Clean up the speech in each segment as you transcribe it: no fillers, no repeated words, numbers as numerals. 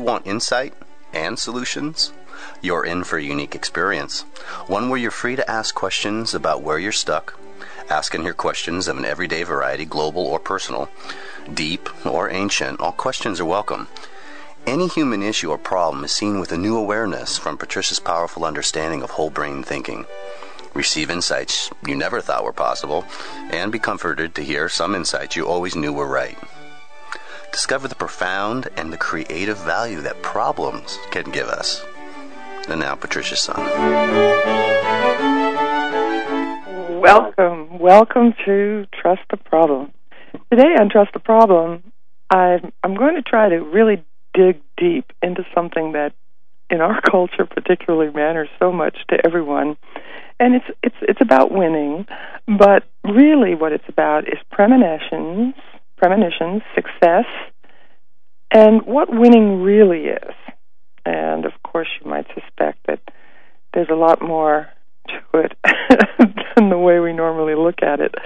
want insight and solutions? You're in for a unique experience, one where you're free to ask questions about where you're stuck. Ask and hear questions of an everyday variety, global or personal, deep or ancient. All questions are welcome. Any human issue or problem is seen with a new awareness from Patricia's powerful understanding of whole brain thinking. Receive insights you never thought were possible, and be comforted to hear some insights you always knew were right. Discover the profound and the creative value that problems can give us. And now, Patricia Sun. Welcome to Trust the Problem. Today on Trust the Problem, I'm going to try to really dig deep into something that in our culture particularly matters so much to everyone. And it's about winning, but really what it's about is premonitions, success, and what winning really is. And of course you might suspect that there's a lot more to it than the way we normally look at it.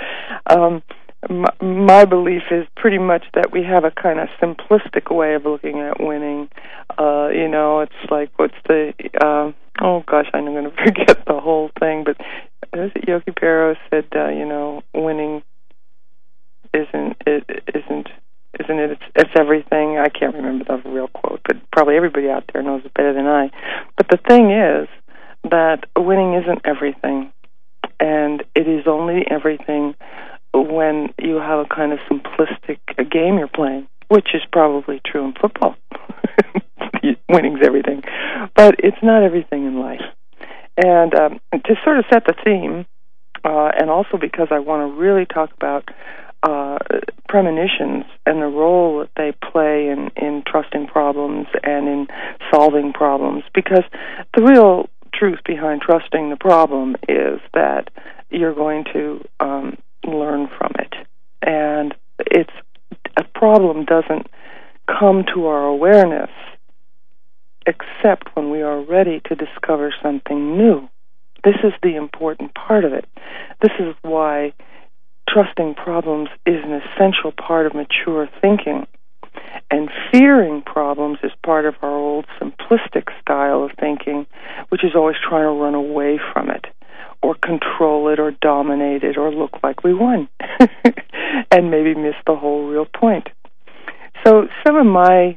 My belief is pretty much that we have a kind of simplistic way of looking at winning. It's like, I'm going to forget the whole thing, but Yogi Berra said, winning isn't it, it's everything. I can't remember the real quote, but probably everybody out there knows it better than I. But the thing is that winning isn't everything, and it is only everything when you have a kind of simplistic game you're playing, which is probably true in football. Winning's everything. But it's not everything in life. And to sort of set the theme, and also because I want to really talk about premonitions and the role that they play in trusting problems and in solving problems, because the real truth behind trusting the problem is that you're going to learn from it. And a problem doesn't come to our awareness except when we are ready to discover something new. This is the important part of it. This is why trusting problems is an essential part of mature thinking. And fearing problems is part of our old simplistic style of thinking, which is always trying to run away from it, or control it, or dominate it, or look like we won, and maybe miss the whole real point. So some of my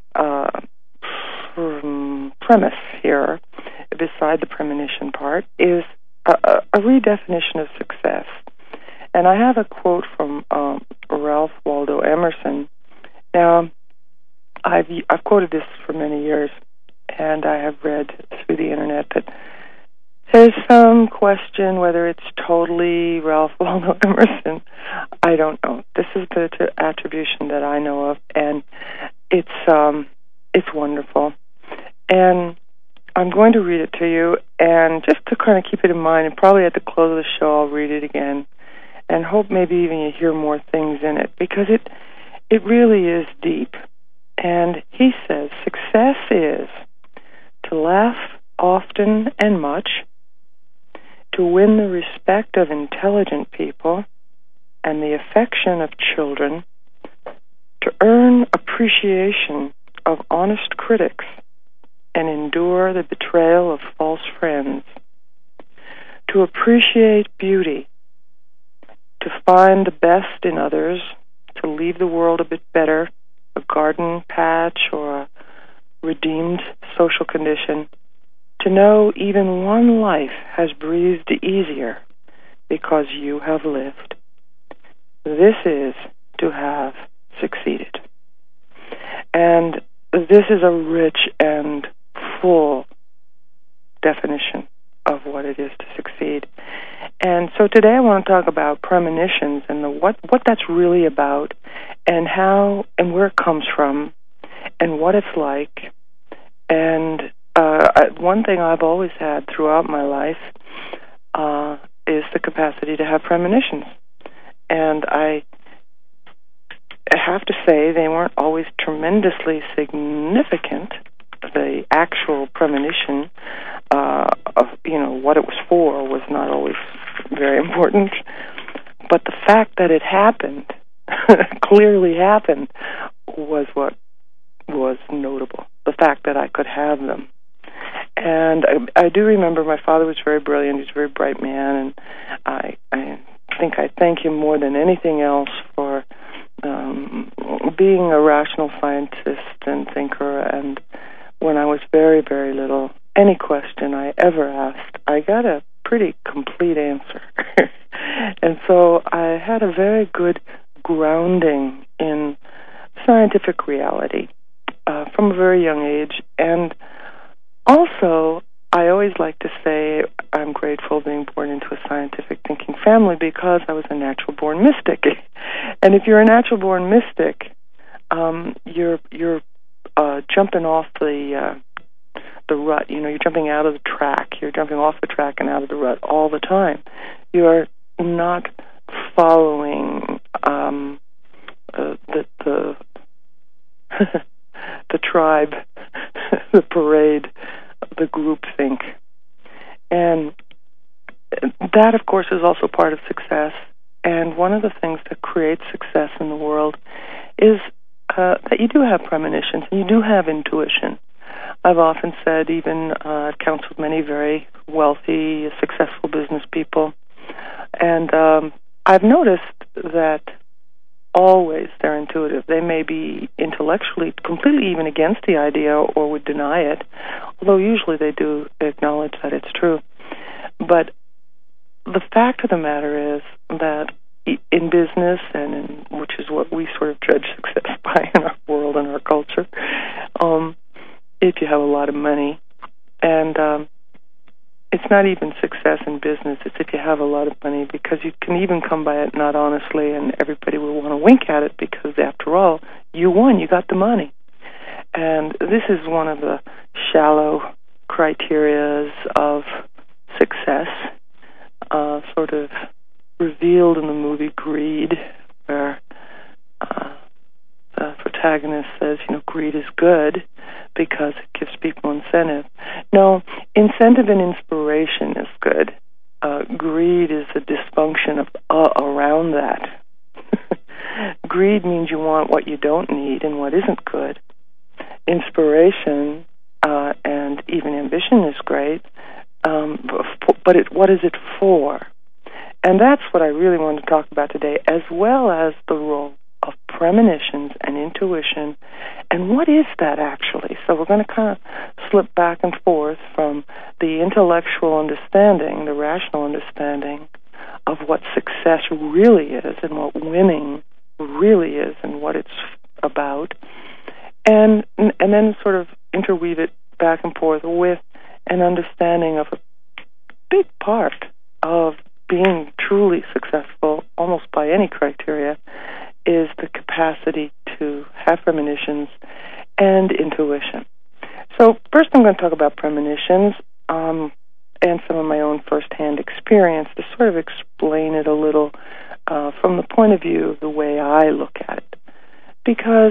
premise here, beside the premonition part, is a redefinition of success. And I have a quote from Ralph Waldo Emerson. Now, I've quoted this for many years, and I have read through the internet that there's some question whether it's totally Ralph Waldo Emerson. I don't know. This is the attribution that I know of, and it's wonderful. And I'm going to read it to you, and just to kind of keep it in mind, and probably at the close of the show I'll read it again, and hope maybe even you hear more things in it, because it really is deep. And he says, success is to laugh often and much, to win the respect of intelligent people and the affection of children, to earn appreciation of honest critics and endure the betrayal of false friends, to appreciate beauty, to find the best in others, to leave the world a bit better, a garden patch or a redeemed social condition, to know even one life has breathed easier because you have lived. This is to have succeeded. And this is a rich and full definition of what it is to succeed. And so today I want to talk about premonitions and what that's really about, and how and where it comes from, and what it's like. And one thing I've always had throughout my life is the capacity to have premonitions. And I have to say they weren't always tremendously significant. The actual premonition of what it was for was not always very important. But the fact that it happened, clearly happened, was what was notable. The fact that I could have them. And I do remember my father was very brilliant. He was a very bright man, and I think I thank him more than anything else for being a rational scientist and thinker. And when I was very, very little, any question I ever asked, I got a pretty complete answer. And so I had a very good grounding in scientific reality from a very young age. And also, I always like to say I'm grateful being born into a scientific thinking family because I was a natural-born mystic. And if you're a natural-born mystic, you're jumping off the rut. You know, you're jumping out of the track. You're jumping off the track and out of the rut all the time. You are not following the the tribe, the parade, the groupthink. And that, of course, is also part of success. And one of the things that creates success in the world is that you do have premonitions and you do have intuition. I've often said, even I've counseled many very wealthy, successful business people, and I've noticed that always they're intuitive. They may be intellectually completely even against the idea or would deny it, although usually they do acknowledge that it's true. But the fact of the matter is that in business, and which is what we sort of judge success by in our world and our culture, if you have a lot of money, and it's not even success in business, it's if you have a lot of money, because you can even come by it not honestly, and everybody will want to wink at it because, after all, you won, you got the money. And this is one of the shallow criterias of success, sort of revealed in the movie Greed, where the protagonist says, greed is good because it gives people incentive. No, incentive and inspiration is good. Greed is a dysfunction of around that. Greed means you want what you don't need and what isn't good. Inspiration and even ambition is great, but what is it for? And that's what I really want to talk about today, as well as the role of premonitions and intuition, and what is that actually? So we're going to kind of slip back and forth from the intellectual understanding, the rational understanding of what success really is and what winning really is and what it's about, and then sort of interweave it back and forth with an understanding of a big part of being truly successful, almost by any criteria, is the capacity to have premonitions and intuition. So first I'm going to talk about premonitions and some of my own first-hand experience to sort of explain it a little from the point of view of the way I look at it. Because,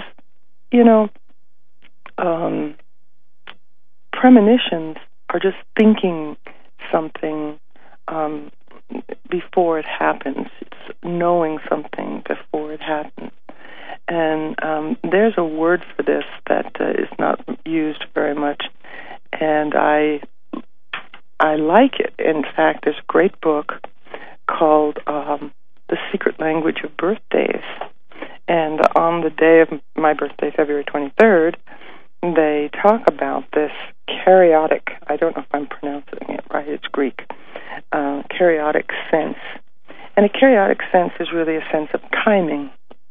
premonitions are just thinking something before it happens. It's knowing something before it happens. And there's a word for this that is not used very much, and I like it. In fact, there's a great book called The Secret Language of Birthdays. And on the day of my birthday, February 23rd, they talk about this karyotic, I don't know if I'm pronouncing it right, it's Greek, karyotic sense. And a karyotic sense is really a sense of timing.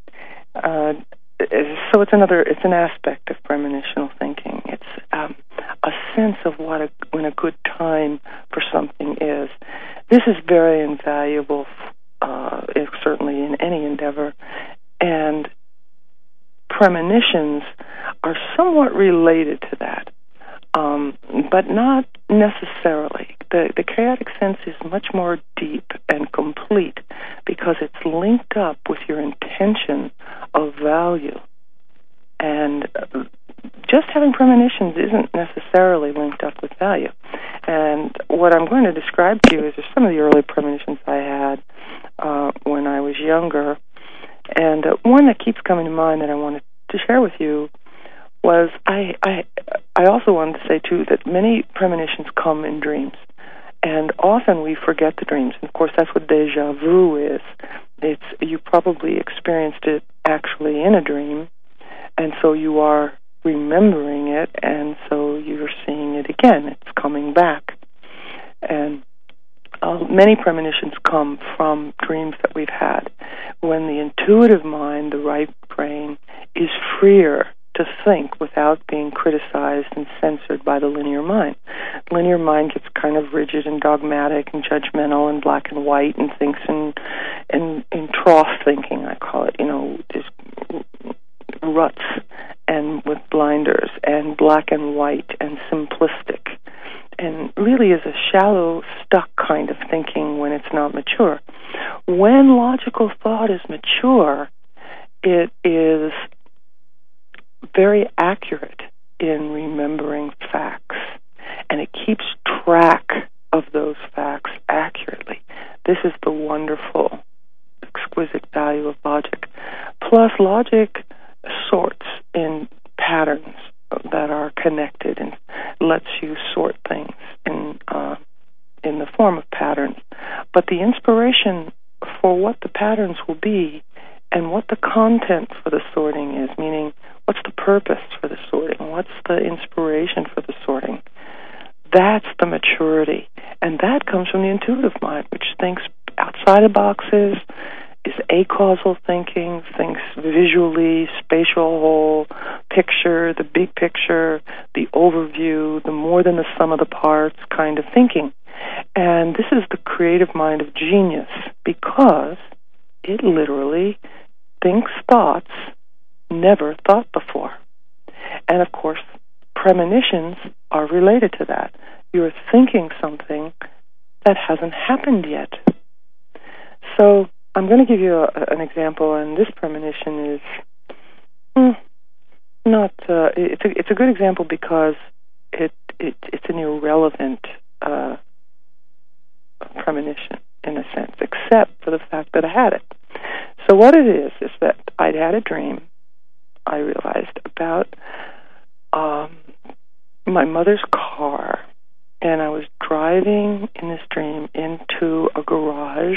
So it's an aspect of premonitional thinking. It's a sense of when a good time for something is. This is very invaluable, certainly in any endeavor. And premonitions are somewhat related to that, but not necessarily. The karyotic sense is much more deep and complete because it's linked up with your intention of value. And just having premonitions isn't necessarily linked up with value. And what I'm going to describe to you is some of the early premonitions I had when I was younger. And one that keeps coming to mind that I wanted to share with you was I I also wanted to say, too, that many premonitions come in dreams. And often we forget the dreams. And, of course, that's what déjà vu is. You probably experienced it actually in a dream, and so you are remembering it, and so you're seeing it again. It's coming back. And many premonitions come from dreams that we've had when the intuitive mind, the right brain, is freer to think without being criticized and censored by the linear mind. Linear mind gets kind of rigid and dogmatic and judgmental and black and white and thinks in trough thinking, I call it, just ruts and with blinders and black and white and simplistic, and really is a shallow, stuck kind of thinking when it's not mature. When logical thought is mature, it is very accurate in remembering facts, and it keeps track of those facts accurately. This is the wonderful, exquisite value of logic. Plus, logic sorts in patterns that are connected and lets you sort things in the form of patterns. But the inspiration for what the patterns will be and what the content for the sorting is, meaning what's the purpose for the sorting, what's the inspiration for the sorting, that's the maturity. And that comes from the intuitive mind, which thinks outside of boxes, is acausal thinking, thinks visually, spatial whole, picture, the big picture, the overview, the more than the sum of the parts kind of thinking. And this is the creative mind of genius, because it literally thinks thoughts never thought before. And of course, premonitions are related to that. You're thinking something that hasn't happened yet. So I'm going to give you an example, and this premonition is it's a good example because it's an irrelevant premonition in a sense, except for the fact that I had it. So what it is that I'd had a dream, I realized, about my mother's car, and I was driving in this dream into a garage,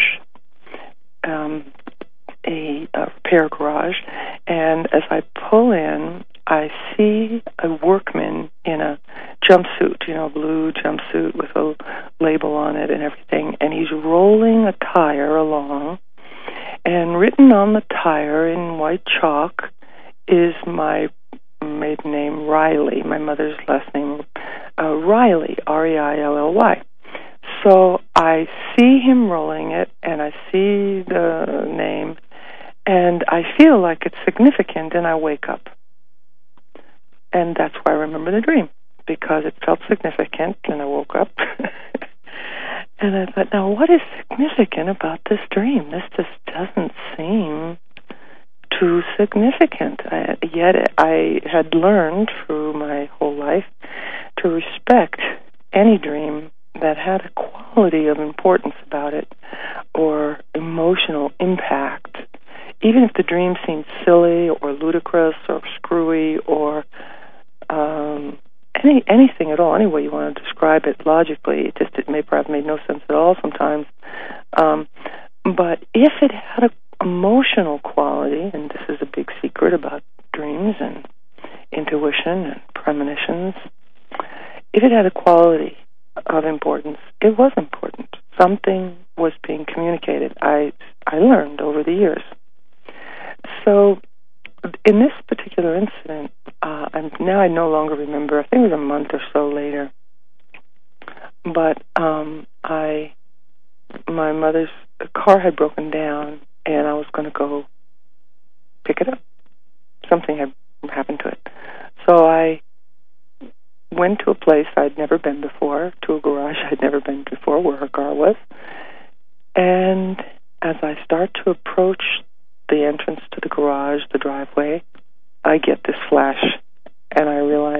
a repair garage, and as I pull in, I see a workman in a jumpsuit, a blue jumpsuit with a label on it and everything, and he's rolling a tire along, and written on the tire in white chalk is my maiden name, Riley, my mother's last name, Riley, R-E-I-L-L-Y. So I see him rolling it, and I see the name, and I feel like it's significant, and I wake up. And that's why I remember the dream, because it felt significant, and I woke up. And I thought, now, what is significant about this dream? This just doesn't seem too significant. Yet I had learned through my whole life to respect any dream that had a quality of importance about it or emotional impact, even if the dream seemed silly or ludicrous or screwy or anything at all, any way you want to describe it logically. It may perhaps made no sense at all sometimes. But if it had an emotional quality, and this is a big secret about dreams and intuition and premonitions, if it had a quality of importance, it was important. Something was being communicated. I learned over the years. So in this particular incident, now I no longer remember, I think it was a month or so later, but my mother's car had broken down, and I was going to go pick it up. Something had happened to it. So I went to a place I'd never been before, to a garage I'd never been before, where her car was. And as I start to approach the entrance to the garage, the driveway, I get this flash, and I realize,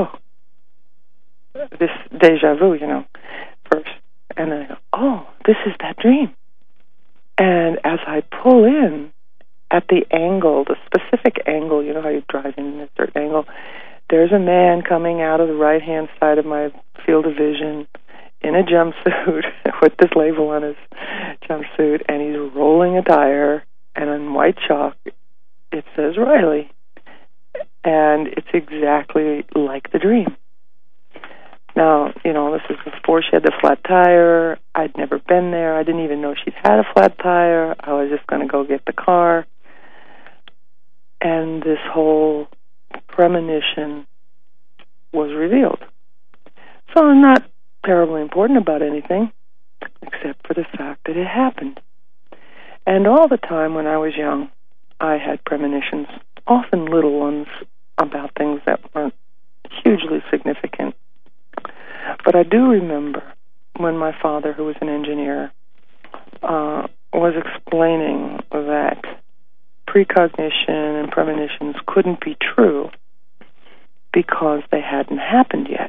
this déjà vu, first. And then I go, this is that dream. And as I pull in at the angle, the specific angle, how you drive in a certain angle, there's a man coming out of the right-hand side of my field of vision in a jumpsuit with this label on his jumpsuit, and he's rolling a tire, and on white chalk it says Riley. And it's exactly like the dream. Now, this is before she had the flat tire. I'd never been there. I didn't even know she'd had a flat tire. I was just going to go get the car. And this whole premonition was revealed. So I'm not terribly important about anything, except for the fact that it happened. And all the time when I was young, I had premonitions, often little ones, about things that weren't hugely significant. But I do remember when my father, who was an engineer, was explaining that precognition and premonitions couldn't be true because they hadn't happened yet.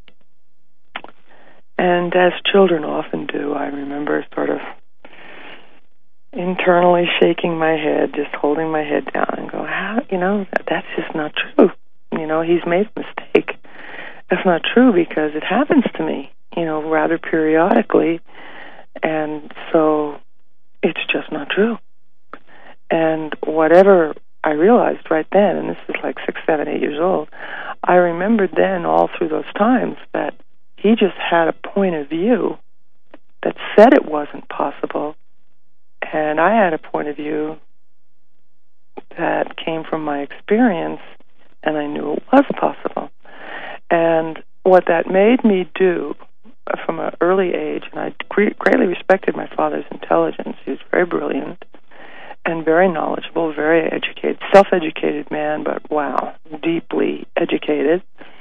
And as children often do, I remember sort of internally shaking my head, just holding my head down and go, how, that's just not true. He's made a mistake. That's not true because it happens to me, rather periodically. And so it's just not true. And whatever I realized right then, and this is like 6, 7, 8 years old, I remembered then all through those times that he just had a point of view that said it wasn't possible. And I had a point of view that came from my experience, and I knew it was possible. And what that made me do from an early age, and I greatly respected my father's intelligence. He was very brilliant and very knowledgeable, very educated, self-educated man, but wow, deeply educated.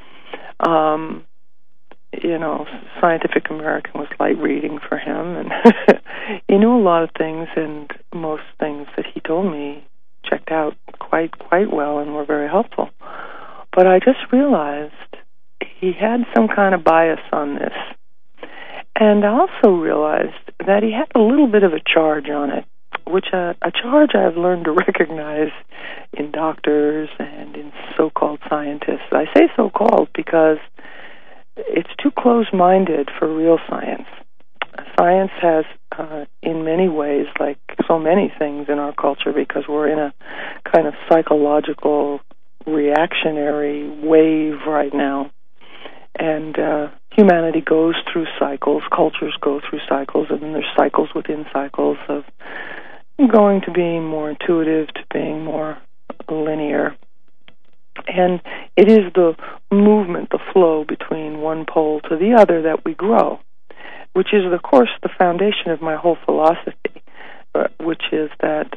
Scientific American was light reading for him, and he knew a lot of things, and most things that he told me checked out quite well and were very helpful. But I just realized he had some kind of bias on this. And I also realized that he had a little bit of a charge on it, which a charge I've learned to recognize in doctors and in so-called scientists. I say so-called because it's too close-minded for real science. Science has, in many ways, like so many things in our culture, because we're in a kind of psychological reactionary wave right now. And humanity goes through cycles, cultures go through cycles, and then there's cycles within cycles of going to being more intuitive to being more linear. And it is the movement, the flow between one pole to the other that we grow, which is, of course, the foundation of my whole philosophy, which is that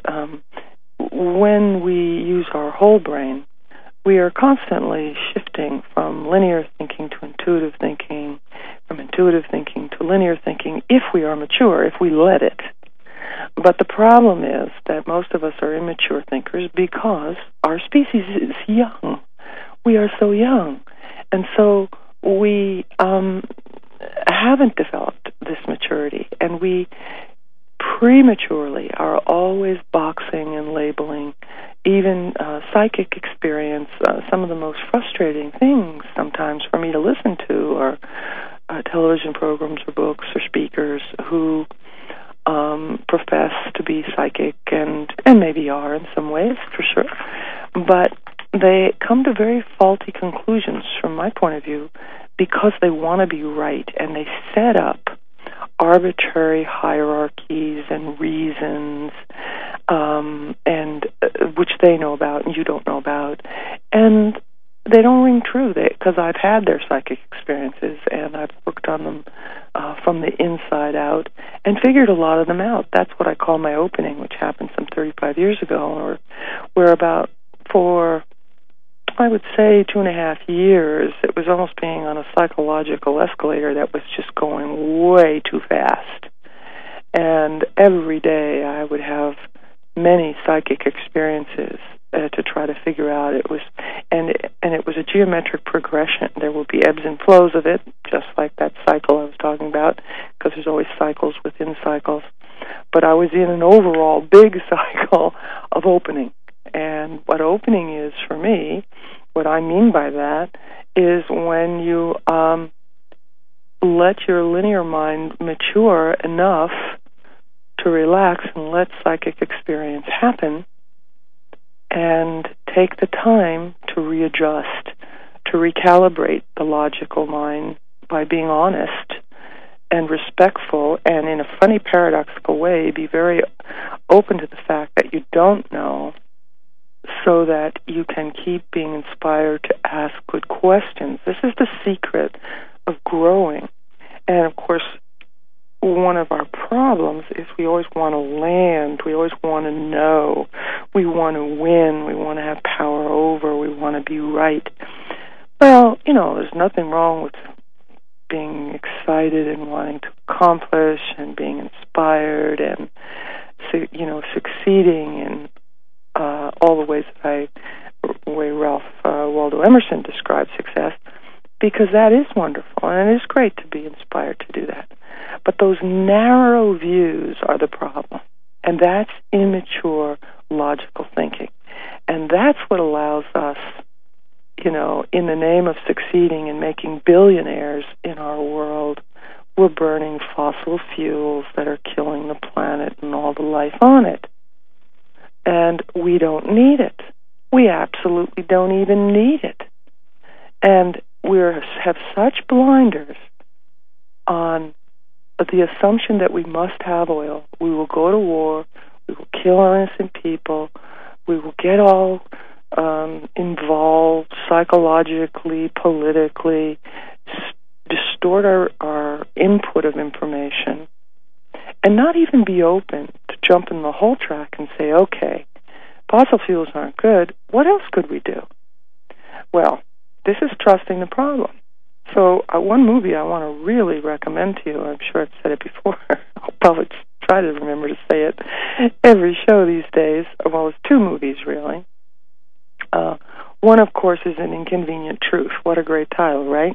when we use our whole brain, we are constantly shifting from linear thinking to intuitive thinking, from intuitive thinking to linear thinking, if we are mature, if we let it. But the problem is that most of us are immature thinkers because our species is young. We are so young. And so we haven't developed this maturity, and we prematurely are always boxing and labeling. Even psychic experience, some of the most frustrating things sometimes for me to listen to are television programs or books or speakers who profess to be psychic and maybe are in some ways, for sure. But they come to very faulty conclusions from my point of view because they want to be right, and they set up arbitrary hierarchies and reasons, and which they know about and you don't know about, and they don't ring true. Because I've had their psychic experiences and I've worked on them from the inside out and figured a lot of them out. That's what I call my opening, which happened some 35 years ago, or where about for, I would say, 2.5 years, it was almost being on a psychological escalator that was just going way too fast. And every day I would have many psychic experiences to try to figure out. It was, and it was a geometric progression. There will be ebbs and flows of it, just like that cycle I was talking about, because there's always cycles within cycles. But I was in an overall big cycle of opening. And what opening is for me what I mean by that is when you let your linear mind mature enough to relax and let psychic experience happen and take the time to readjust, to recalibrate the logical mind by being honest and respectful, and in a funny, paradoxical way, be very open to the fact that you don't know, so that you can keep being inspired to ask good questions. This is the secret of growing. And of course, one of our problems is we always want to land, we always want to know, we want to win, we want to have power over, we want to be right. Well, there's nothing wrong with being excited and wanting to accomplish and being inspired and, succeeding in all the ways that way Ralph Waldo Emerson described success, because that is wonderful, and it is great to be inspired to do that. But those narrow views are the problem, and that's immature logical thinking. And that's what allows us, in the name of succeeding and making billionaires in our world, we're burning fossil fuels that are killing the planet and all the life on it. And we don't need it. We absolutely don't even need it. And we have such blinders on the assumption that we must have oil. We will go to war. We will kill our innocent people. We will get all involved psychologically, politically, distort our input of information, and not even be open to jump in the whole track and say, okay, fossil fuels aren't good. What else could we do? Well, this is trusting the problem. So one movie I want to really recommend to you, I'm sure I've said it before, I'll probably try to remember to say it every show these days. Well, it's two movies, really. One, of course, is An Inconvenient Truth. What a great title, right?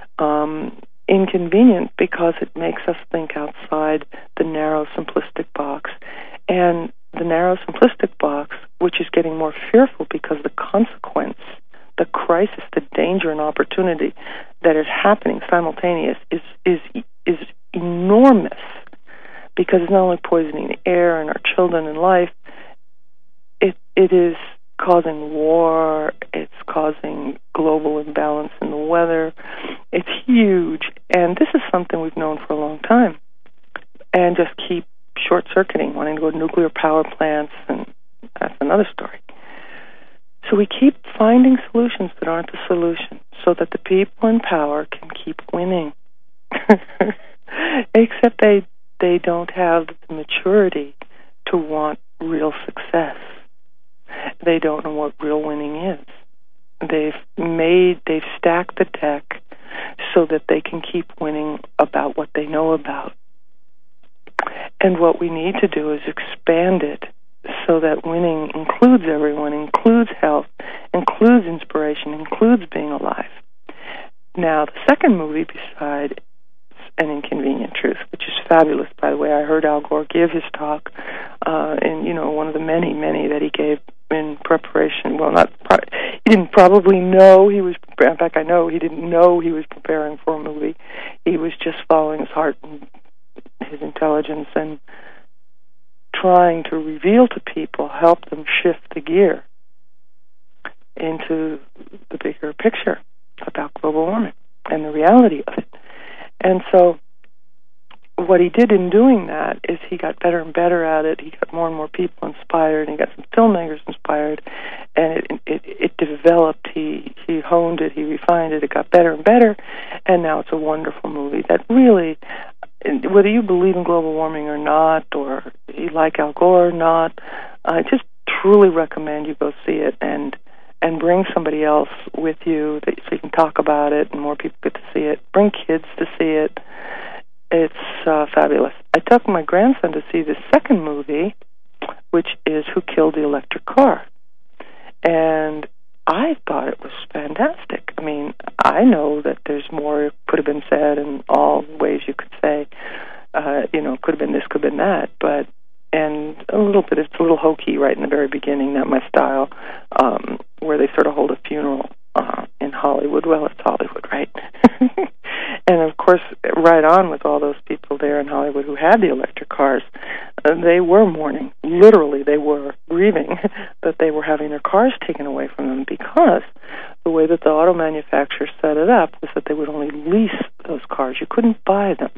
Inconvenient because it makes us think outside the narrow, simplistic box. And the narrow, simplistic box, which is getting more fearful because the consequence, the crisis, the danger and opportunity that is happening simultaneous is enormous, because it's not only poisoning the air and our children and life, it is causing war, it's causing global imbalance in the weather. It's huge, and this is something we've known for a long time, and just keep short-circuiting, wanting to go to nuclear power plants, and that's another story. So we keep finding solutions that aren't the solution, so that the people in power can keep winning. Except they don't have the maturity to want real success. They don't know what real winning is. They've stacked the deck so that they can keep winning about what they know about. And what we need to do is expand it so that winning includes everyone, includes health, includes inspiration, includes being alive. Now, the second movie beside An Inconvenient Truth, which is fabulous, by the way. I heard Al Gore give his talk, and one of the many that he gave in preparation. Well, he didn't probably know he was. In fact, I know he didn't know he was preparing for a movie. He was just following his heart and his intelligence and trying to reveal to people, help them shift the gear into the bigger picture about global warming and the reality of it. And so what he did in doing that is he got better and better at it. He got more and more people inspired, and he got some filmmakers inspired, and it developed. He honed it, he refined it, it got better and better, and now it's a wonderful movie that really, whether you believe in global warming or not, or you like Al Gore or not, I just truly recommend you go see it and bring somebody else with you so you can talk about it and more people get to see it. Bring kids to see it. It's fabulous. I took my grandson to see the second movie, which is Who Killed the Electric Car? And I thought it was fantastic. I mean, I know that there's more could have been said in all ways you could say, could have been this, could have been that, and a little bit, it's a little hokey right in the very beginning, not my style, where they sort of hold a funeral in Hollywood. Well, it's Hollywood, right? And, of course, right on with all those people there in Hollywood who had the electric cars, they were mourning. Literally, they were grieving that they were having their cars taken away from them, because the way that the auto manufacturers set it up was that they would only lease those cars. You couldn't buy them.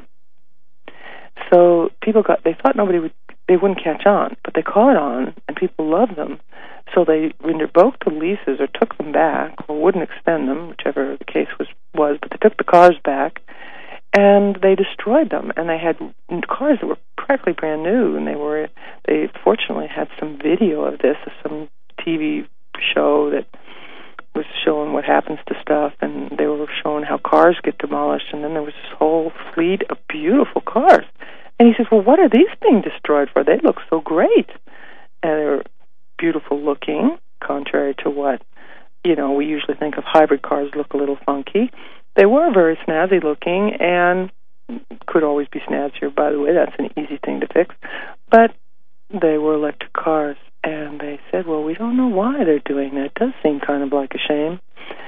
So people they thought they wouldn't catch on, but they caught on, and people loved them. So they revoked the leases or took them back, or wouldn't extend them, whichever the case was, but they took the cars back, and they destroyed them. And they had cars that were practically brand new, and they fortunately had some video of this, of some TV show that was showing what happens to stuff, and they were showing how cars get demolished, and then there was this whole fleet of beautiful cars. And he says, well, what are these being destroyed for? They look so great. And they were beautiful looking, contrary to what, we usually think of hybrid cars look a little funky. They were very snazzy looking, and could always be snazzier, by the way. That's an easy thing to fix. But they were electric cars, and they said, well, we don't know why they're doing that. It does seem kind of like a shame.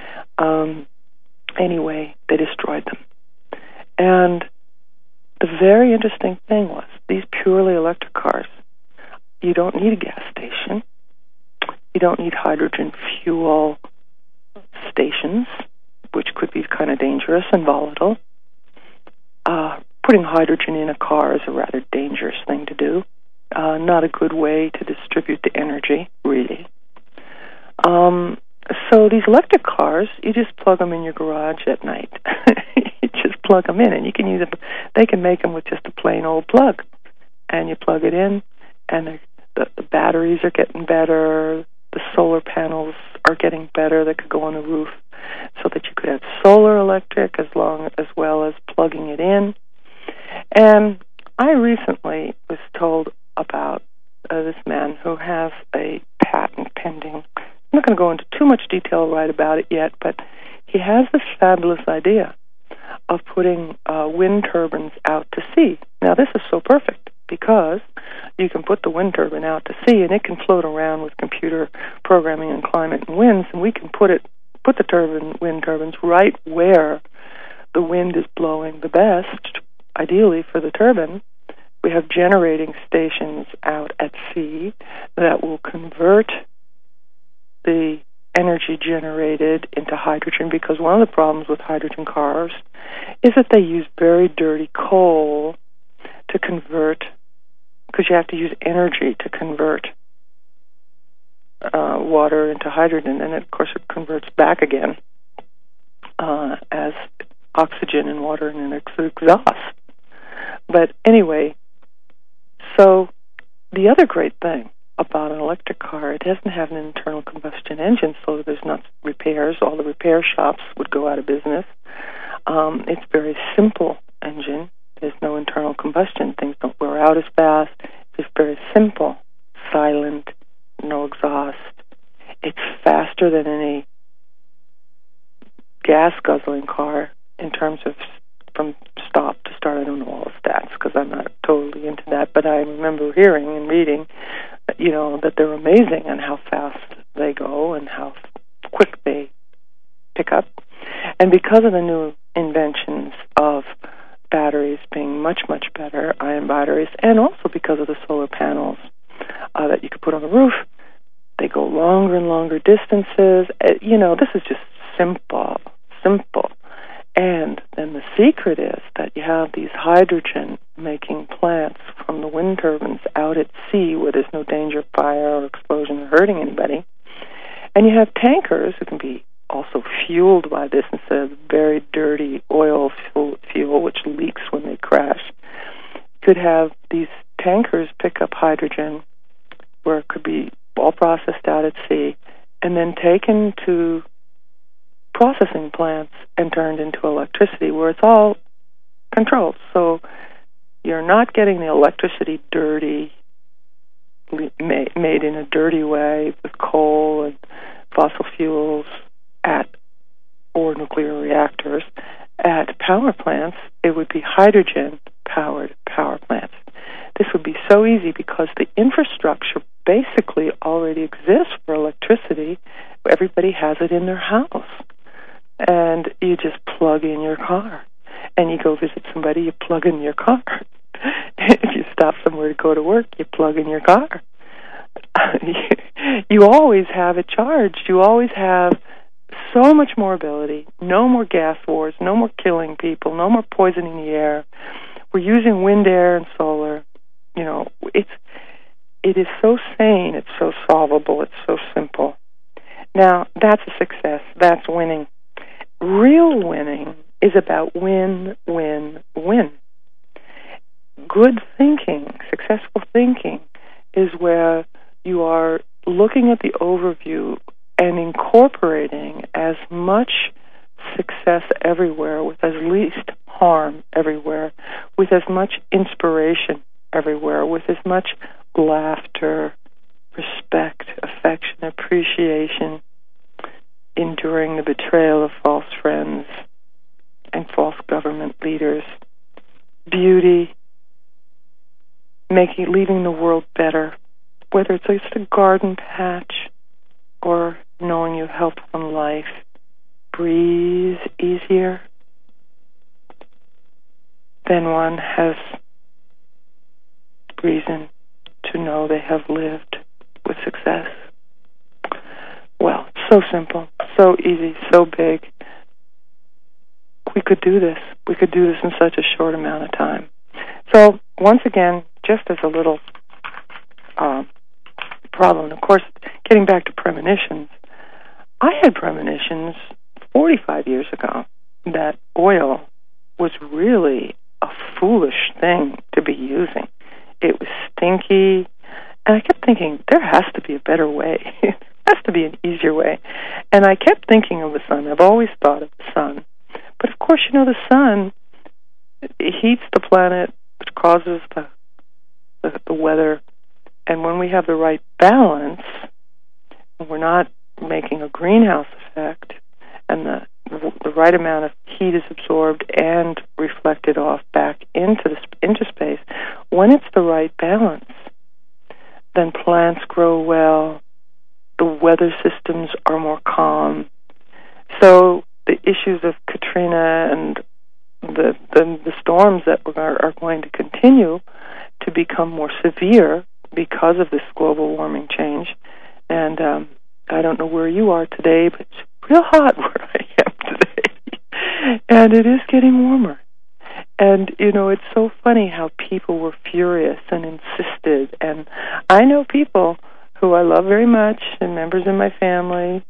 Anyway, they destroyed them. And the very interesting thing was, these purely electric cars, you don't need a gas station. You don't need hydrogen fuel stations, which could be kind of dangerous and volatile. Putting hydrogen in a car is a rather dangerous thing to do. Not a good way to distribute the energy, really. So these electric cars, you just plug them in your garage at night. You just plug them in, and you can use them. They can make them with just a plain old plug, and you plug it in, and the batteries are getting better. The solar panels are getting better that could go on the roof, so that you could have solar electric as well as plugging it in. And I recently was told about this man who has a patent pending. I'm not going to go into too much detail right about it yet, but he has this fabulous idea of putting wind turbines out to sea. Now, this is so perfect, because you can put the wind turbine out to sea, and it can float around with computer programming and climate and winds, and we can put the wind turbines right where the wind is blowing the best, ideally for the turbine. We have generating stations out at sea that will convert the energy generated into hydrogen, because one of the problems with hydrogen cars is that they use very dirty coal to convert, because you have to use energy to convert water into hydrogen, and of course it converts back again as oxygen and water and an exhaust. But anyway, so the other great thing about an electric car, it doesn't have an internal combustion engine, so there's not repairs. All the repair shops would go out of business. It's a very simple engine. There's no internal combustion. Things don't wear out as fast. It's very simple, silent, no exhaust. It's faster than any gas-guzzling car in terms of from stop to start. I don't know all the stats because I'm not totally into that, but I remember hearing and reading, that they're amazing on how fast they go and how quick they pick up. And because of the new inventions of batteries being much, much better, ion batteries, and also because of the solar panels that you could put on the roof, they go longer and longer distances. This is just simple. And then the secret is that you have these hydrogen-making plants from the wind turbines out at sea where there's no danger of fire or explosion or hurting anybody. And you have tankers who can be also fueled by this instead of very dirty oil fuel, which leaks when they crash. You could have these tankers pick up hydrogen where it could be all processed out at sea and then taken to processing plants and turned into electricity where it's all controlled. So you're not getting the electricity dirty, made in a dirty way with coal and fossil fuels or nuclear reactors. At power plants, it would be hydrogen-powered power plants. This would be so easy because the infrastructure basically already exists for electricity. Everybody has it in their house. and you just plug in your car. And you go visit somebody, you plug in your car. If you stop somewhere to go to work, you plug in your car. You always have it charged. You always have so much more ability. No more gas wars, no more killing people, no more poisoning the air. We're using wind, air, and solar. You know, it is so sane, it's so solvable, it's so simple. Now, that's a success. That's winning. Real winning is about win, win, win. Good thinking, successful thinking, is where you are looking at the overview and incorporating as much success everywhere with as least harm everywhere, with as much inspiration everywhere, with as much laughter, respect, affection, appreciation, enduring the betrayal of false friends and false government leaders, beauty, leaving the world better, whether it's just a garden patch or knowing you helped one life breathe easier, then one has reason to know they have lived with success. Well, so simple, so easy, so big. We could do this. We could do this in such a short amount of time. So, once again, just as a little problem, of course, getting back to premonitions, I had premonitions 45 years ago that oil was really a foolish thing to be using. It was stinky, and I kept thinking, there has to be a better way. There has to be an easier way. And I kept thinking of the sun. I've always thought of the sun. But of course, you know, the sun heats the planet, which causes the weather. And when we have the right balance, and we're not making a greenhouse effect, and the right amount of heat is absorbed and reflected off back into space, when it's the right balance, then plants grow well, the weather systems are more calm. So the issues of Katrina and the storms that are going to continue to become more severe because of this global warming change. And I don't know where you are today, but it's real hot where I am today. And it is getting warmer. And, you know, it's so funny how people were furious and insisted. And I know people who I love very much and members in my family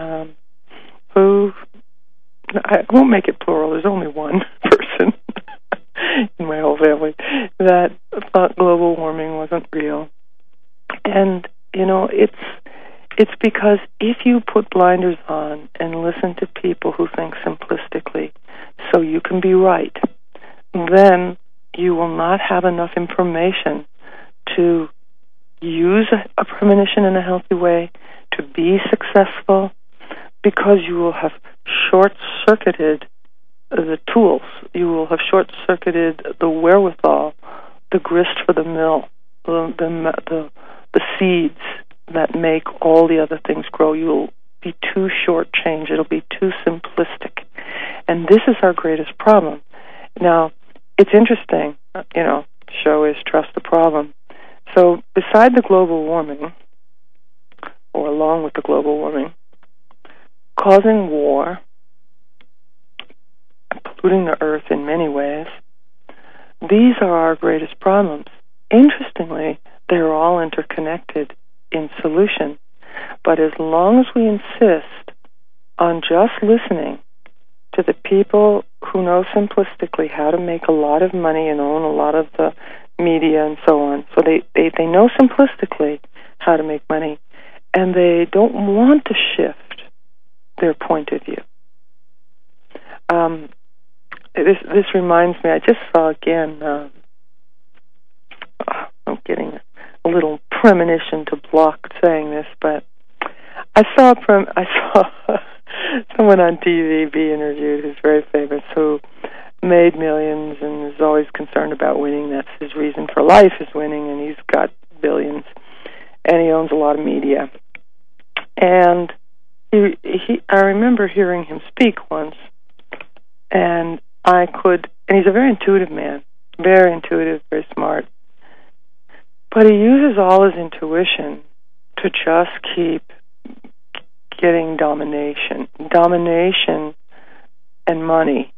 who, I won't make it plural, there's only one person in my whole family that thought global warming wasn't real. And, you know, it's because if you put blinders on and listen to people who think simplistically so you can be right, then you will not have enough information to use a premonition in a healthy way, to be successful, because you will have short-circuited the tools. You will have short-circuited the wherewithal, the grist for the mill, the seeds that make all the other things grow. You will be too short-changed. It'll be too simplistic. And this is our greatest problem. Now, it's interesting, you know, the show is Trust the Problem. So beside the global warming, or along with the global warming, causing war, polluting the earth in many ways, these are our greatest problems. Interestingly, they're all interconnected in solution. But as long as we insist on just listening to the people who know simplistically how to make a lot of money and own a lot of the media and so on, so they know simplistically how to make money, and they don't want to shift their point of view. This reminds me, I just saw again, I'm getting a little premonition to block saying this, but I saw someone on TV be interviewed who's very famous, who made millions and is always concerned about winning. That's his reason for life, is winning, and he's got billions, and he owns a lot of media. And I remember hearing him speak once, and he's a very intuitive man, very intuitive, very smart, but he uses all his intuition to just keep getting domination and money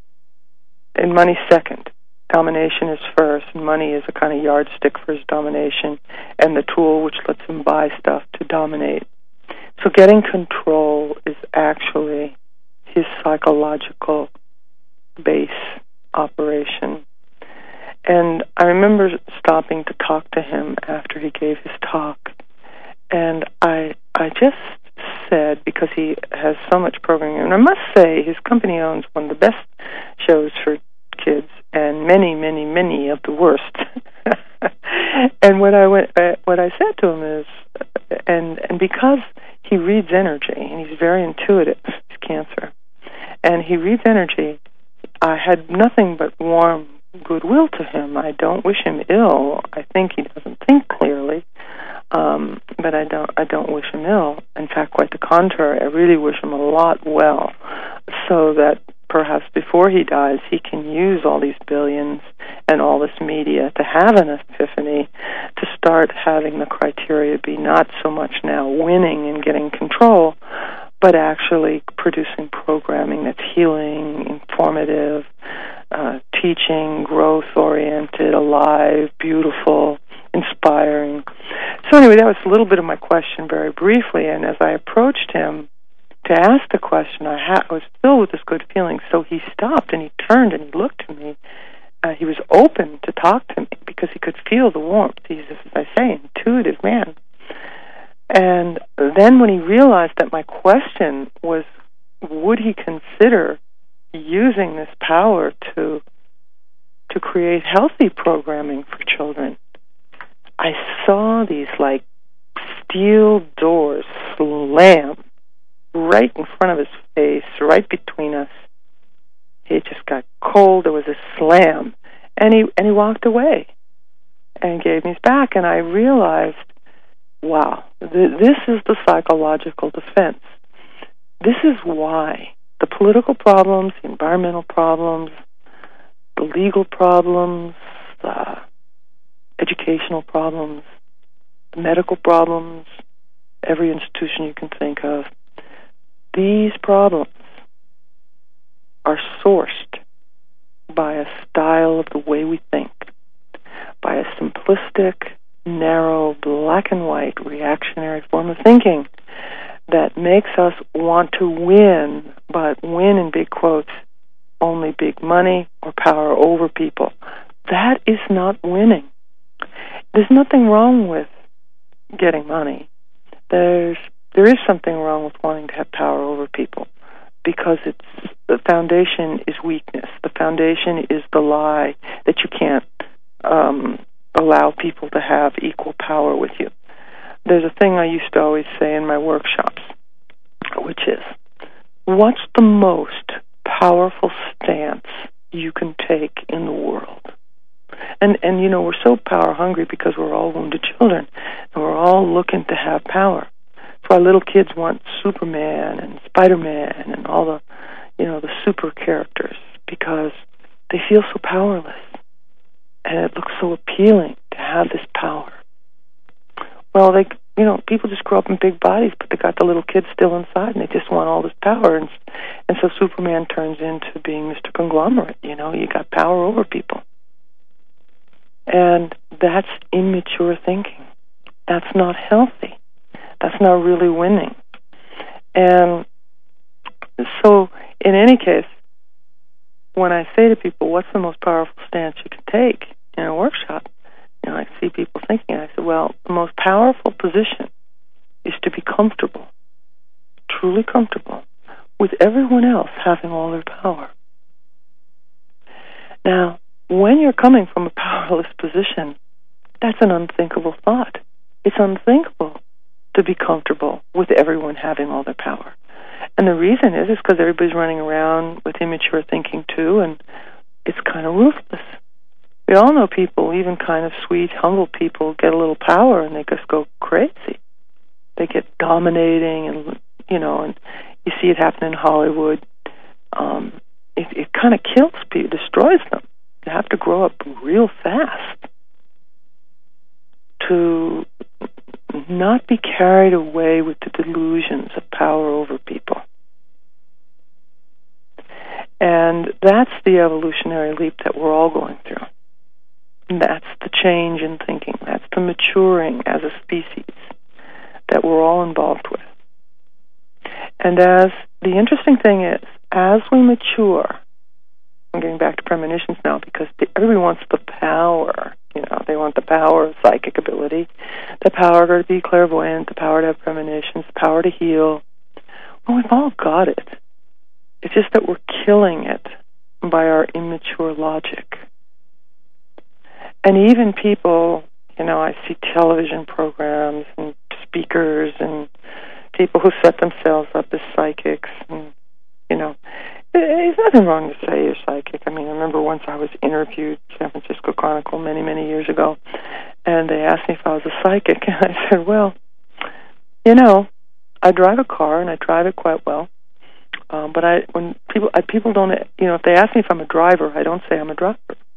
second. Domination is first, and money is a kind of yardstick for his domination, and the tool which lets him buy stuff to dominate. So getting control is actually his psychological base operation. And I remember stopping to talk to him after he gave his talk, and I just said, because he has so much programming, and I must say his company owns one of the best shows for kids and many, many, many of the worst. And what I said to him is, and because he reads energy, and he's very intuitive, he's Cancer, and he reads energy, I had nothing but warm goodwill to him. I don't wish him ill. I think he doesn't think clearly, but I don't wish him ill. In fact, quite the contrary. I really wish him a lot well, so that perhaps before he dies, he can use all these billions and all this media to have an epiphany, to start having the criteria be not so much now winning and getting control, but actually producing programming that's healing, informative, teaching, growth-oriented, alive, beautiful, inspiring. So anyway, that was a little bit of my question very briefly, and as I approached him to ask the question, I was filled with this good feeling, so he stopped and he turned and he looked at me. He was open to talk to me because he could feel the warmth. He's, as I say, intuitive man. And then when he realized that my question was, would he consider using this power to create healthy programming for children, I saw these like steel doors slam right in front of his face, right between us. It just got cold. There was a slam, and he walked away and gave me his back. And I realized, wow, this is the psychological defense. This is why the political problems, the environmental problems, the legal problems, the educational problems, the medical problems, every institution you can think of, these problems are sourced by a style of the way we think, by a simplistic, narrow, black and white, reactionary form of thinking that makes us want to win, but win in big quotes, only big money or power over people. That is not winning. There's nothing wrong with getting money. There is something wrong with wanting to have power over people, because the foundation is weakness. The foundation is the lie that you can't allow people to have equal power with you. There's a thing I used to always say in my workshops, which is, what's the most powerful stance you can take in the world? And you know, we're so power hungry because we're all wounded children, and we're all looking to have power. So our little kids want Superman and Spider-Man and all the, the super characters, because they feel so powerless, and it looks so appealing to have this power. Well, people just grow up in big bodies, but they got the little kids still inside, and they just want all this power, and so Superman turns into being Mr. Conglomerate. You got power over people. And that's immature thinking. That's not healthy. That's not really winning. And so, in any case, when I say to people, what's the most powerful stance you can take in a workshop, I see people thinking, I said, well, the most powerful position is to be comfortable, truly comfortable, with everyone else having all their power. Now, when you're coming from a powerless position, that's an unthinkable thought. It's unthinkable to be comfortable with everyone having all their power. And the reason is because everybody's running around with immature thinking too, and it's kind of ruthless. We all know people, even kind of sweet, humble people, get a little power and they just go crazy. They get dominating and, and you see it happen in Hollywood. It kind of kills people, destroys them. You have to grow up real fast to not be carried away with the delusions of power over people. And that's the evolutionary leap that we're all going through. And that's the change in thinking. That's the maturing as a species that we're all involved with. And the interesting thing is, as we mature, I'm getting back to premonitions now because everybody wants the power. They want the power of psychic ability, the power to be clairvoyant, the power to have premonitions, the power to heal. Well, we've all got it. It's just that we're killing it by our immature logic. And even people, I see television programs and speakers and people who set themselves up as psychics. And, there's nothing wrong to say you're psychic. I remember once I was interviewed, San Francisco Chronicle, many, many years ago, and they asked me if I was a psychic. And I said, well, I drive a car, and I drive it quite well. But when people don't, if they ask me if I'm a driver, I don't say I'm a driver.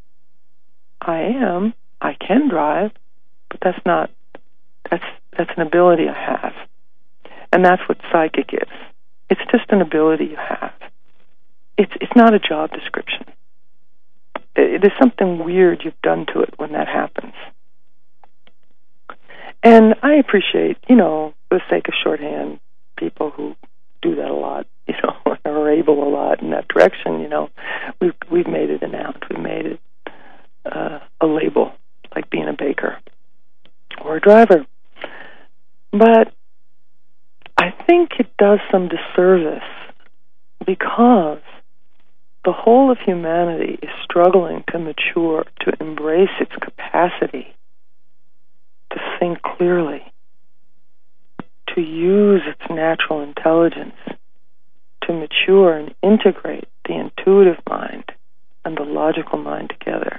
I can drive, but that's an ability I have. And that's what psychic is. It's just an ability you have. It's not a job description. There's something weird you've done to it when that happens. And I appreciate, for the sake of shorthand, people who do that a lot, are able a lot in that direction, We've made it a noun. We've made it a label, like being a baker or a driver. But I think it does some disservice because the whole of humanity is struggling to mature, to embrace its capacity to think clearly, to use its natural intelligence, to mature and integrate the intuitive mind and the logical mind together.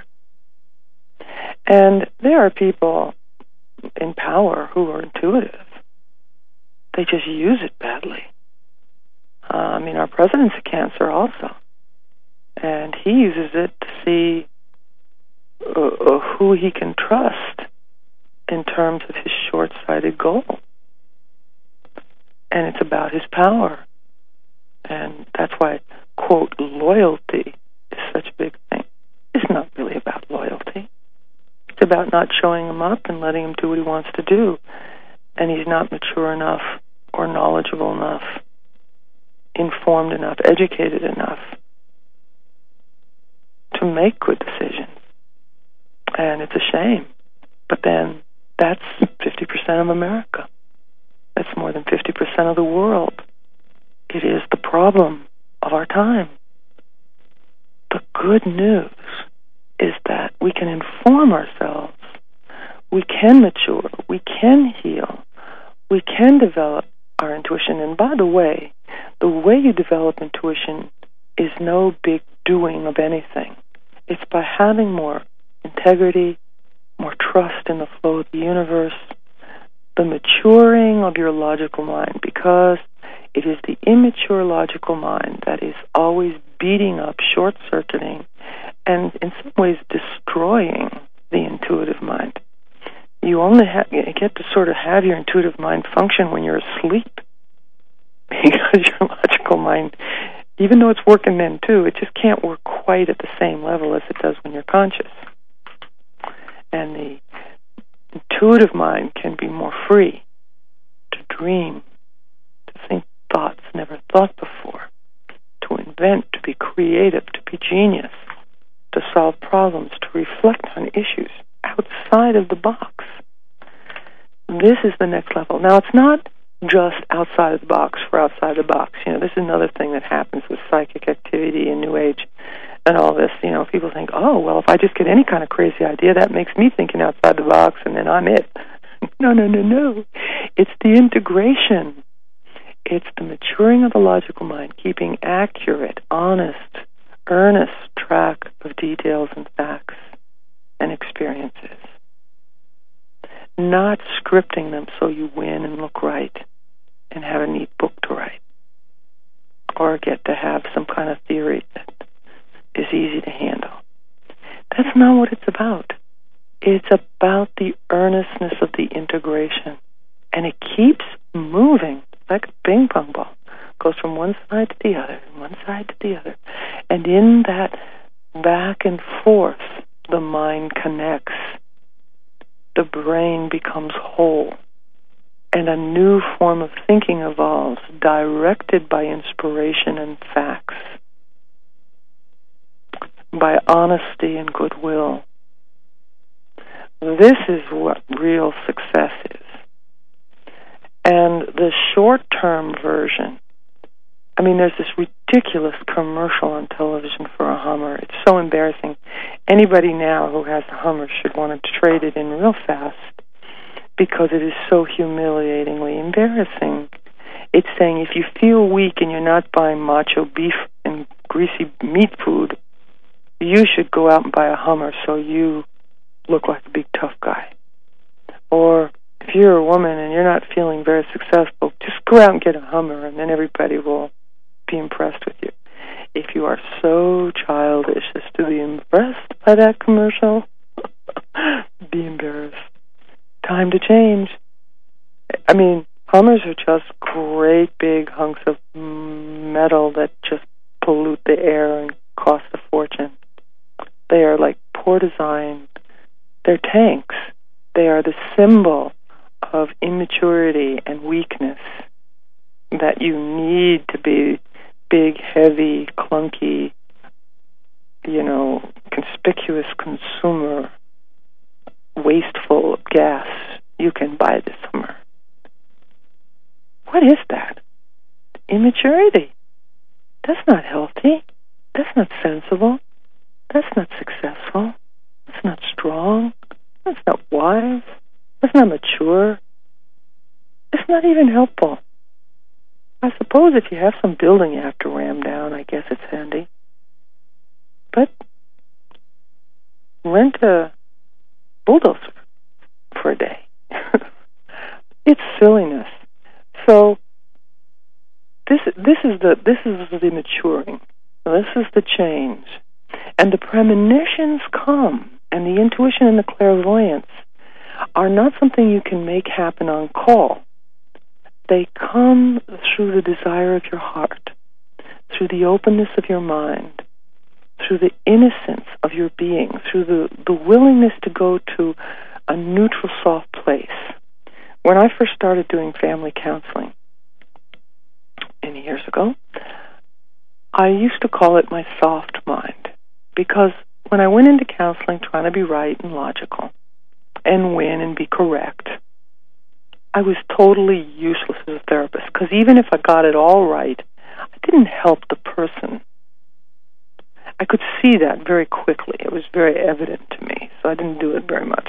And there are people in power who are intuitive. They just use it badly. Our president's a Cancer also. And he uses it to see who he can trust in terms of his short-sighted goal. And it's about his power. And that's why, quote, loyalty is such a big thing. It's not really about loyalty. It's about not showing him up and letting him do what he wants to do. And he's not mature enough or knowledgeable enough, informed enough, educated enough to make good decisions. And it's a shame. But then that's 50% of America. That's more than 50% of the world. It is the problem of our time. The good news is that we can inform ourselves, we can mature, we can heal, we can develop our intuition. And by the way you develop intuition is no big doing of anything. It's by having more integrity, more trust in the flow of the universe, the maturing of your logical mind, because it is the immature logical mind that is always beating up, short-circuiting, and in some ways destroying the intuitive mind. You only get to sort of have your intuitive mind function when you're asleep, because your logical mind, even though it's working then too, it just can't work quite at the same level as it does when you're conscious. And the intuitive mind can be more free to dream, to think thoughts never thought before, to invent, to be creative, to be genius, to solve problems, to reflect on issues outside of the box. This is the next level. Now, it's not just outside of the box for outside the box. This is another thing that happens with psychic activity and New Age and all this. People think, oh, well, if I just get any kind of crazy idea, that makes me thinking outside the box, and then I'm it. No. It's the integration. It's the maturing of the logical mind, keeping accurate, honest, earnest track of details and facts and experiences. Not scripting them so you win and look right and have a neat book to right, or get to have some kind of theory that is easy to handle. That's not what it's about. It's about the earnestness of the integration. And it keeps moving like a ping pong ball. Goes from one side to the other, and one side to the other. And in that back and forth, the mind connects. The brain becomes whole. And a new form of thinking evolves, directed by inspiration and facts, by honesty and goodwill. This is what real success is. And the short-term version, I mean, there's this ridiculous commercial on television for a Hummer. It's so embarrassing. Anybody now who has a Hummer should want to trade it in real fast because it is so humiliatingly embarrassing. It's saying if you feel weak and you're not buying macho beef and greasy meat food, you should go out and buy a Hummer so you look like a big tough guy. Or if you're a woman and you're not feeling very successful, just go out and get a Hummer and then everybody will be impressed with you. If you are so childish as to be impressed by that commercial, be embarrassed. Time to change. I mean, Hummers are just great big hunks of metal that just pollute the air and cost a fortune. They are like poor design. They're tanks. They are the symbol of immaturity and weakness, that you need to be big, heavy, clunky, conspicuous consumer, wasteful of gas. You can buy this Hummer. What is that? Immaturity. That's not healthy. That's not sensible. That's not successful. That's not strong. That's not wise. That's not mature. It's not even helpful. I suppose if you have some building you have to ram down, I guess it's handy. But rent a bulldozer for a day. It's silliness. So this is the maturing. This is the change. And the premonitions come, and the intuition and the clairvoyance are not something you can make happen on call. They come through the desire of your heart, through the openness of your mind, through the innocence of your being, through the willingness to go to a neutral, soft place. When I first started doing family counseling many years ago, I used to call it my soft mind, because when I went into counseling trying to be right and logical and win and be correct, I was totally useless as a therapist, because even if I got it all right, I didn't help the person. I could see that very quickly. It was very evident to me, so I didn't do it very much.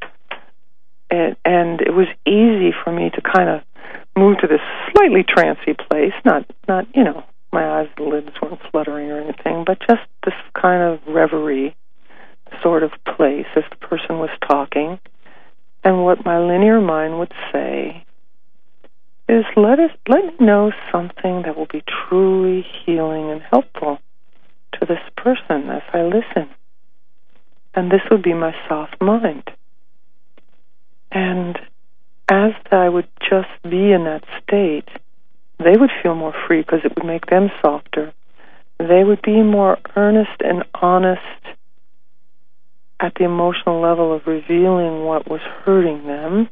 And it was easy for me to kind of move to this slightly trancy place, not my eyes and lids weren't fluttering or anything, but just this kind of reverie sort of place as the person was talking. And what my linear mind would say is, let me know something that will be truly healing and helpful to this person as I listen. And this would be my soft mind. And as I would just be in that state, they would feel more free because it would make them softer. They would be more earnest and honest at the emotional level of revealing what was hurting them.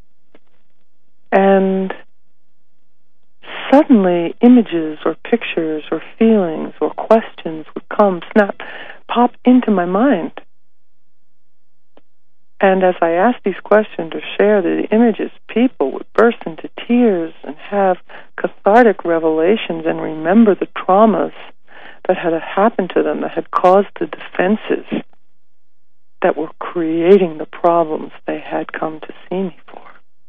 And suddenly images or pictures or feelings or questions would pop into my mind. And as I asked these questions or shared the images, people would burst into tears and have cathartic revelations and remember the traumas that had happened to them, that had caused the defenses that were creating the problems they had come to see me for.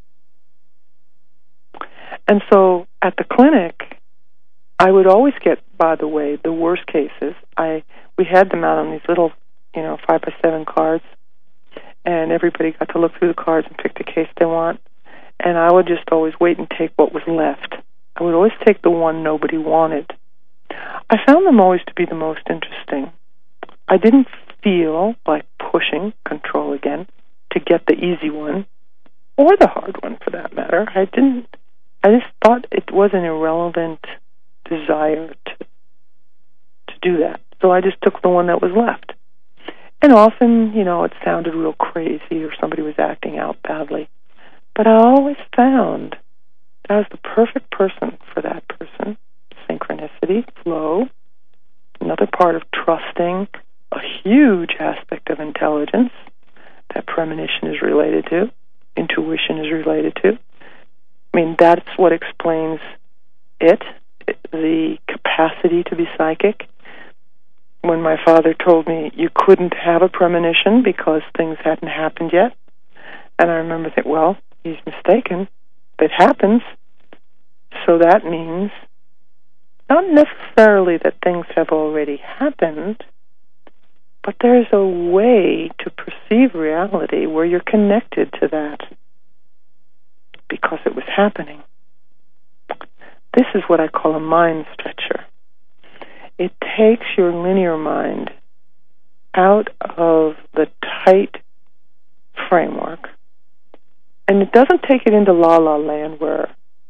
And so at the clinic, I would always get, by the way, the worst cases. We had them out on these little, 5x7 cards, and everybody got to look through the cards and pick the case they want. And I would just always wait and take what was left I would always take the one nobody wanted. I found them always to be the most interesting. I didn't feel like pushing control again to get the easy one, or the hard one for that matter. I just thought it was an irrelevant desire to do that. So I just took the one that was left. And often, it sounded real crazy or somebody was acting out badly. But I always found I was the perfect person for that person. Synchronicity, flow, another part of trusting, a huge aspect of intelligence that premonition is related to, intuition is related to. I mean, that's what explains it, the capacity to be psychic. When my father told me you couldn't have a premonition because things hadn't happened yet, and I remember that, well, he's mistaken. It happens. So that means not necessarily that things have already happened, but there's a way to perceive reality where you're connected to that because it was happening. This is what I call a mind stretcher. It takes your linear mind out of the tight framework, and it doesn't take it into la-la land where,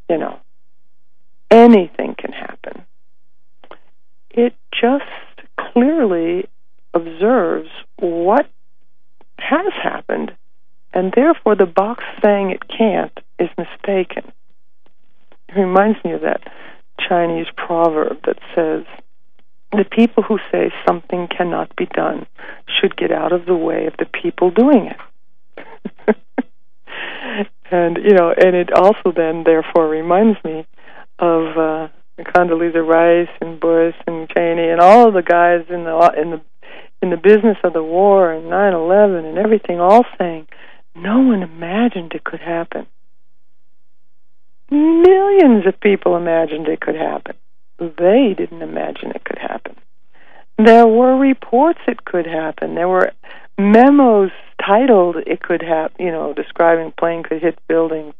anything can happen. It just clearly observes what has happened, and therefore the box saying it can't is mistaken. It reminds me of that Chinese proverb that says, the people who say something cannot be done should get out of the way of the people doing it. And it also then therefore reminds me of Condoleezza Rice and Bush and Cheney and all of the guys in the business of the war and 9/11 and everything, all saying no one imagined it could happen. Millions of people imagined it could happen. They didn't imagine it could happen. There were reports it could happen. There were memos titled it could happen, describing plane could hit buildings.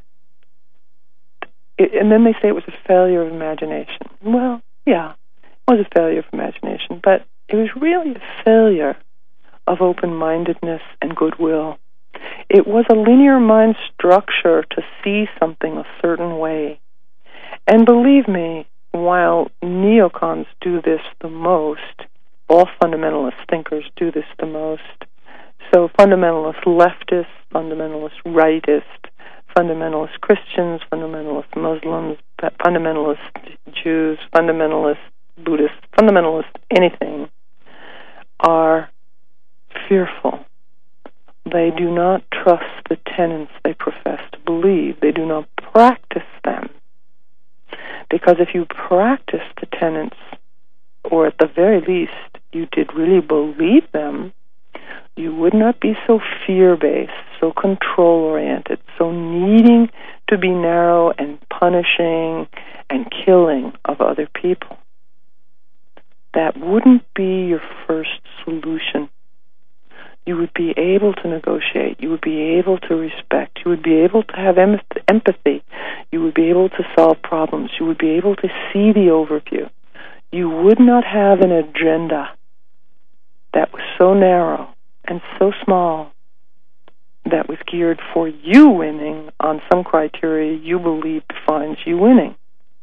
And then they say it was a failure of imagination. Well, yeah, it was a failure of imagination, but it was really a failure of open-mindedness and goodwill. It was a linear mind structure to see something a certain way. And believe me, while neocons do this the most, all fundamentalist thinkers do this the most. So fundamentalist leftists, fundamentalist rightists, fundamentalist Christians, fundamentalist Muslims, fundamentalist Jews, fundamentalist Buddhists, fundamentalist anything, are fearful. They do not trust the tenets they profess to believe. They do not practice them. Because if you practice the tenets, or at the very least you did really believe them, you would not be so fear-based, so control-oriented, so needing to be narrow and punishing and killing of other people. That wouldn't be your first solution. You would be able to negotiate. You would be able to respect. You would be able to have empathy. You would be able to solve problems. You would be able to see the overview. You would not have an agenda that was so narrow and so small that was geared for you winning on some criteria you believe defines you winning.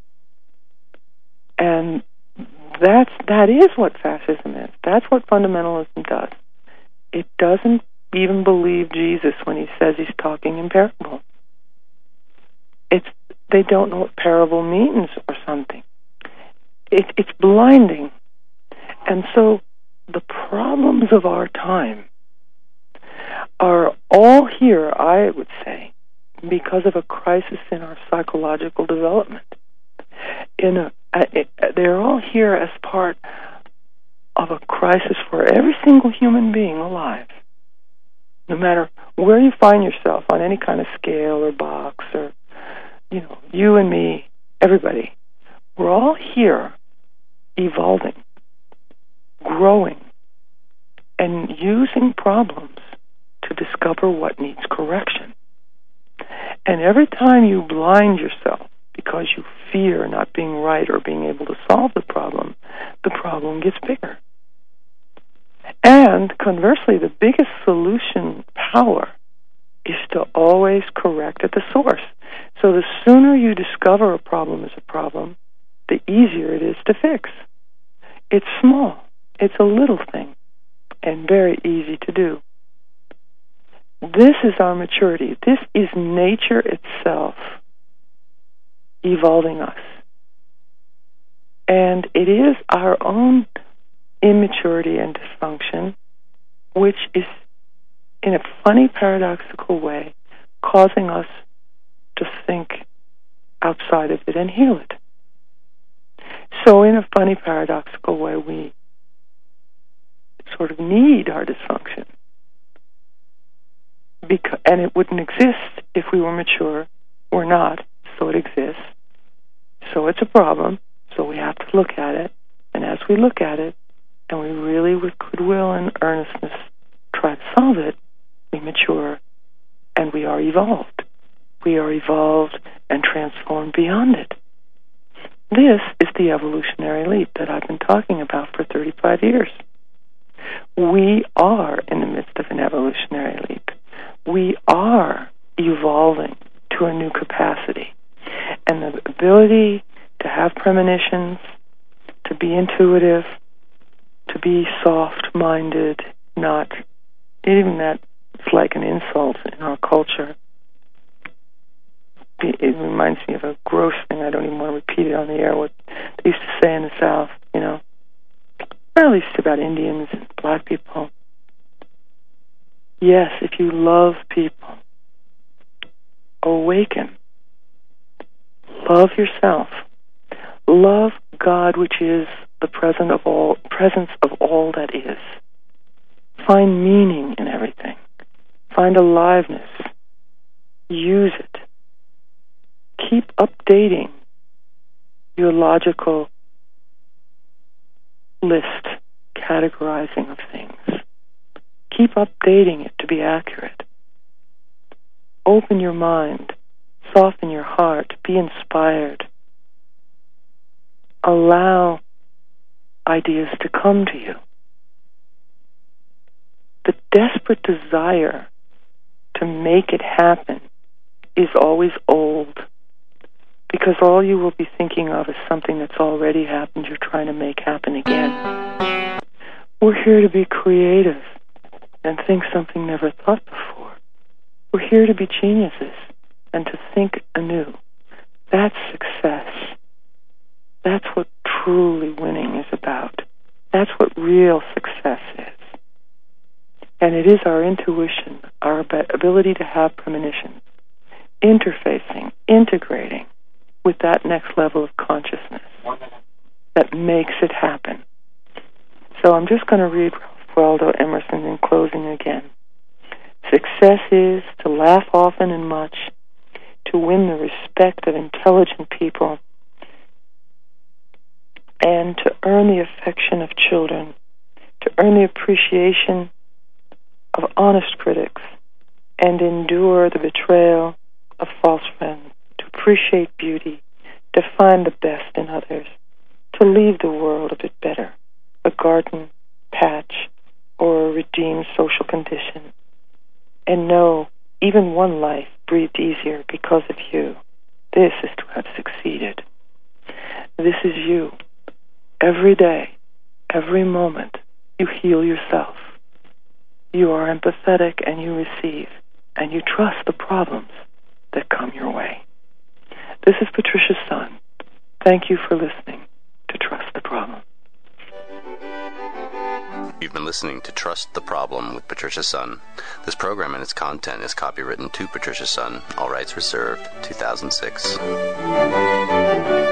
And that is what fascism is. That's what fundamentalism does. It doesn't even believe Jesus when he says he's talking in parables. They don't know what parable means or something. It's blinding. And so the problems of our time are all here, I would say, because of a crisis in our psychological development. They're all here as part of a crisis for every single human being alive. No matter where you find yourself on any kind of scale or box, or, you and me, everybody, we're all here evolving, growing, and using problems to discover what needs correction. And every time you blind yourself, because you fear not being right or being able to solve the problem gets bigger. And conversely, the biggest solution power is to always correct at the source. So the sooner you discover a problem is a problem, the easier it is to fix. It's small. It's a little thing and very easy to do. This is our maturity. This is nature itself evolving us. And it is our own immaturity and dysfunction which is, in a funny, paradoxical way, causing us to think outside of it and heal it. So in a funny, paradoxical way, we sort of need our dysfunction. And it wouldn't exist if we were mature. We're not, so it exists. So it's a problem, so we have to look at it. And as we look at it, and we really, with goodwill and earnestness, try to solve it, we mature, and we are evolved. We are evolved and transformed beyond it. This is the evolutionary leap that I've been talking about for 35 years. We are in the midst of an evolutionary leap. We are evolving to a new capacity. And the ability to have premonitions, to be intuitive, to be soft-minded, not even that it's like an insult in our culture. It reminds me of a gross thing. I don't even want to repeat it on the air, what they used to say in the South, or at least about Indians and black people. Yes, if you love people, awaken. Love yourself. Love God, which is the presence of all that is. Find meaning in everything. Find aliveness. Use it. Keep updating your logical list, categorizing of things. Keep updating it to be accurate. Open your mind. Soften your heart. Be inspired. Allow ideas to come to you. The desperate desire to make it happen is always old, because all you will be thinking of is something that's already happened you're trying to make happen again. We're here to be creative and think something never thought before. We're here to be geniuses and to think anew. That's success. That's what truly winning is about. That's what real success is. And it is our intuition, our ability to have premonitions, interfacing, integrating with that next level of consciousness that makes it happen. So I'm just going to read Ralph Waldo Emerson in closing again. Success is to laugh often and much, to win the respect of intelligent people, and to earn the affection of children, to earn the appreciation of honest critics, and endure the betrayal of false friends, to appreciate beauty, to find the best in others, to leave the world a bit better, a garden patch or a redeemed social condition, and know even one life breathed easier because of you. This is to have succeeded. This is you. Every day, every moment, you heal yourself. You are empathetic and you receive, and you trust the problems that come your way. This is Patricia Sun. Thank you for listening to Trust the Problem. You've been listening to Trust the Problem with Patricia Sun. This program and its content is copywritten to Patricia Sun. All rights reserved. 2006.